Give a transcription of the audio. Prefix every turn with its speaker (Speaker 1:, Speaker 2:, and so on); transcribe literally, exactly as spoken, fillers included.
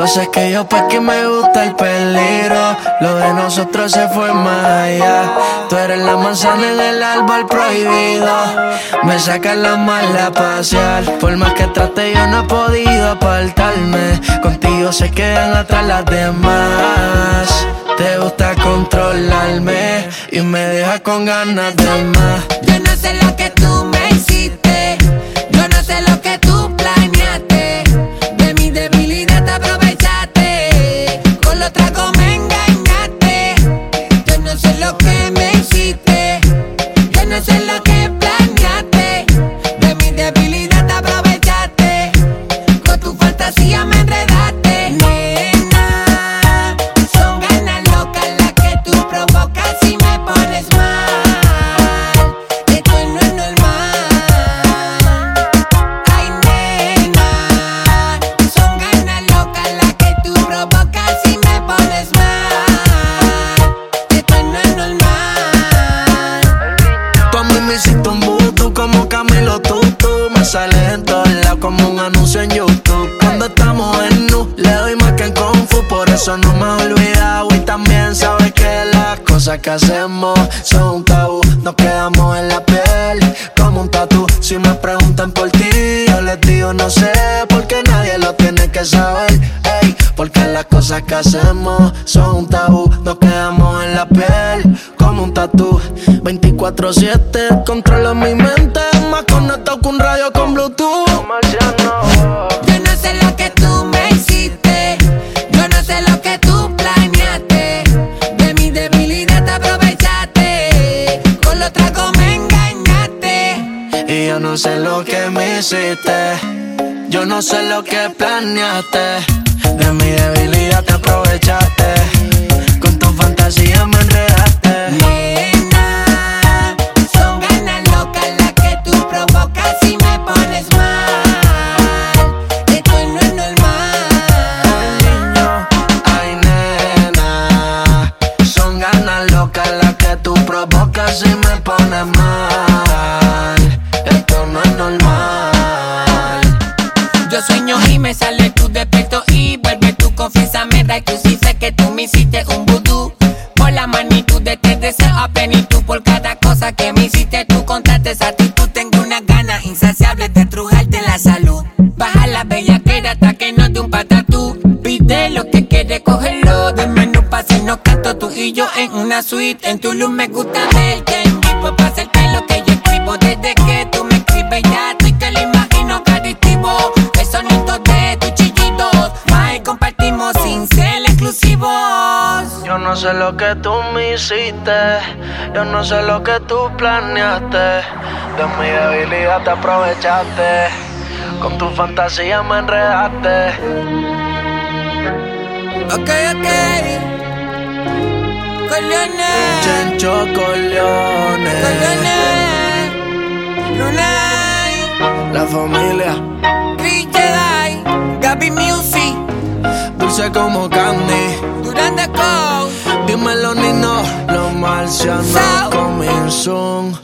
Speaker 1: sé que yo pa' que me gusta el peligro. Lo de nosotros se fue más allá. Tú eres la manzana en el árbol prohibido. Me sacas la mala a pasear. Por más que trate yo no he podido apartarme. Contigo se quedan atrás las demás. Te gusta controlarme y me deja con ganas de más.
Speaker 2: Yo no sé lo que tú me hiciste. Yo no sé lo que tú planeaste. De mi debilidad te aprovechaste. Con los tragos me engañaste. Yo no sé lo que me hiciste. Yo no sé lo que planeaste. De mi debilidad te aprovechaste. Con tu fantasía me enredaste. Nena, son ganas locas las que tú provocas y me pones mal. Esto no es normal. Ay, nena, son ganas locas las que tú provocas y me pones mal. Esto no es normal.
Speaker 1: Tú a mí me hiciste un vudú como Camilo Tutu. Me sales en todos lados como un anuncio en YouTube. Cuando estamos en nu, le doy más que en Kung Fu. Por eso no me he olvidado y también sabes que las cosas que hacemos son un tabú. Nos quedamos en la piel como un tatú. Si me preguntan por ti, yo les digo no sé, porque nadie lo tiene que saber. Ey, porque las cosas que hacemos son un tabú. Nos quedamos en la piel como un tatú. veinticuatro siete, controlo mi mente. Más conectado que un radio con Bluetooth.
Speaker 2: Yo no sé lo que tú me hiciste. Yo no sé lo que tú planeaste. De mi debilidad te aprovechaste. Con los tragos me engañaste.
Speaker 1: Y yo no sé lo que me hiciste. Yo no sé lo que planeaste. De mi debilidad te aprovechaste. Con tu fantasía me enredaste.
Speaker 2: Nena, son ganas locas las que tú provocas y me pones mal. Esto no es normal.
Speaker 1: Ay, nena, son ganas locas las que tú provocas y me pones mal. Esto no es normal.
Speaker 2: Yo sueño y me sale tu defecto y vuelve tu confianza me da que sí sé que tú me hiciste un vudú. Por la magnitud de este deseo a plenitud. Por cada cosa que me hiciste tú contaste esa actitud. Tengo unas ganas insaciables de trujarte la salud. Baja la bellaquera hasta que no de un patatú. Pide lo que quieres, cógelo de menú pa' si no canto tú y yo en una suite. En tu luz me gusta verte en vivo pa' hacerte lo que yo escribo. Desde que tú me escribes ya estoy que lo imagino adictivo. El sonido de tus chillidos, más y compartimos sin ser exclusivos.
Speaker 1: Yo no sé lo que tú me hiciste. Yo no sé lo que tú planeaste. De mi debilidad te aprovechaste. Con tu fantasía me enredaste.
Speaker 2: Ok, ok. Corleone.
Speaker 1: Chencho Corleone.
Speaker 2: Corleone. Lunay.
Speaker 1: La familia.
Speaker 2: Chris Jedi. Gaby Music.
Speaker 1: Dulce como candy.
Speaker 2: Durán de Code.
Speaker 1: Dímelo, Nino. Los marcianos
Speaker 2: So.
Speaker 1: coming soon.